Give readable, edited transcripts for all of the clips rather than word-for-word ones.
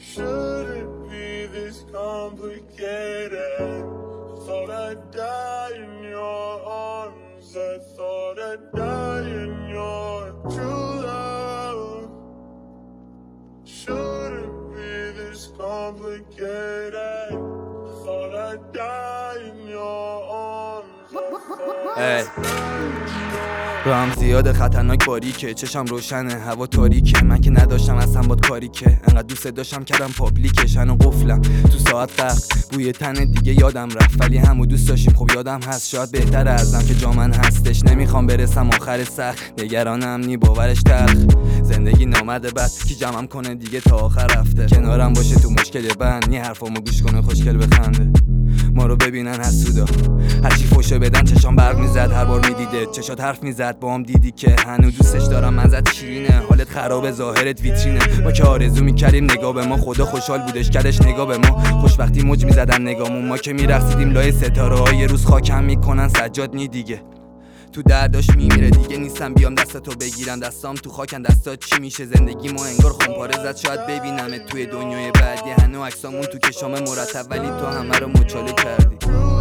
Shouldn't be this complicated. Thought I'd die in your arms. I thought I'd die in your true love. Shouldn't be this complicated. Thought I'd die in your arms. رو هم زیاده خطرناک باریکه، چشم روشنه هوا تاریکه، من که نداشتم اصلا باد کاری که انقدر دوست داشتم کردم پابلیکش، هنو قفلم تو ساعت فرق بوی تن دیگه یادم رفت، ولی همو دوست داشتیم خب یادم هست، شاید بهتر ازم که جا من هستش، نمیخوام برسم آخر سخت، نگرانم نی باورش تلخ، زندگی نامرده بد کی جمعم کنه دیگه تا آخر رفته، کنارم باشه تو مشکل بند، نی حرفامو گوش کنه خوشگل بخنده، ما رو ببینن حسودا، هرچی فوشو بدن چشام برق میزد، هر بار میدیده چشات حرف میزد، با هم دیدی که هنو دوستش دارم، منزت شیرینه، حالت خرابه ظاهرت ویترینه، ما که آرزو میکردیم نگاه به ما، خدا خوشحال بودش کردش نگاه به ما، خوشبختی موج میزدن نگامون، ما که میرقصیدیم لای ستاره ها، یه روز خاکم میکنن سجاد نی دیگه، تو درداش میمیره دیگه نیستم بیام دستاتو بگیرم، دستام تو خاکن دستات چی میشه، زندگی ما انگار خونپاره زد، شاید ببینمت توی دنیای بعدی، هنو عکسامون تو کشام مرتب، ولی تو همه رو مچاله کردی.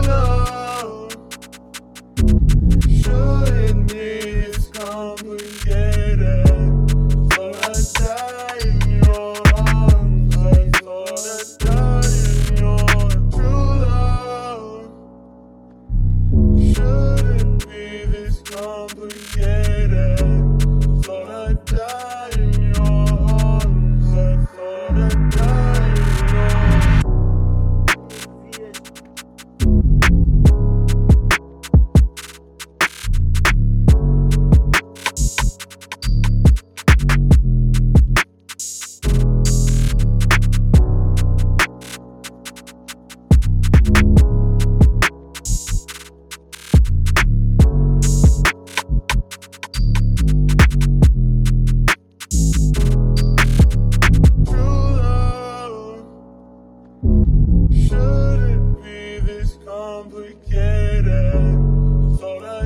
Shouldn't be this complicated. Thought I'd die in your arms. I thought I'd die in your true love. Shouldn't be this complicated. Thought I'd die in your arms. I thought I'd die in your Shouldn't be this complicated. Thought